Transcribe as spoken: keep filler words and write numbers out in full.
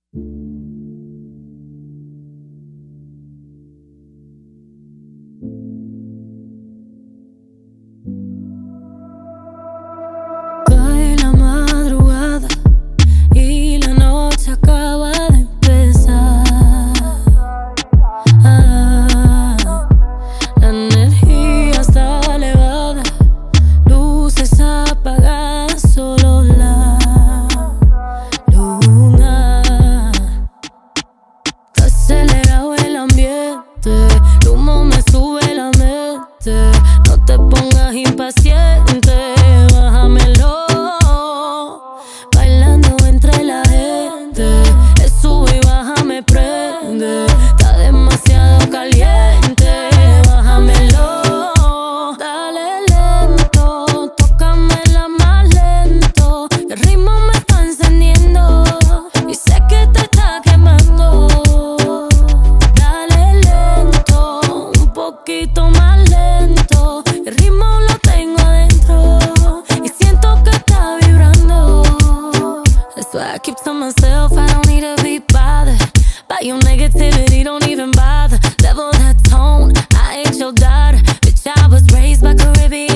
Cae la madrugada y la noche acaba de empezar. Ah, la energía está elevada, luces apagadas, solo la luna. Está acelerado el ambiente, el humo me sube la mente. No te pongas impaciente, bájamelo. Bailando entre la gente, es sube y baja me prende. Está demasiado caliente, bájamelo. Dale lento, tócamela más lento. El ritmo me está encendiendo y sé que te está quemando. Dale lento, un poquito más lento. El ritmo lo tengo adentro y siento que está vibrando. That's why I keep telling myself I don't need to be bothered by your negativity, don't even bother. Level that tone, I ain't your daughter. Bitch, I was raised by Caribbean